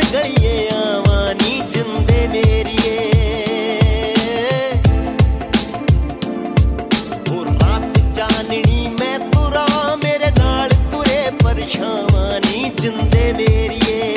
गलिए आवा नी जिंदे मेरिए हो रात चाननी मैं तुरा मेरे नाल तुरे परछावां नी जिंदे मेरिए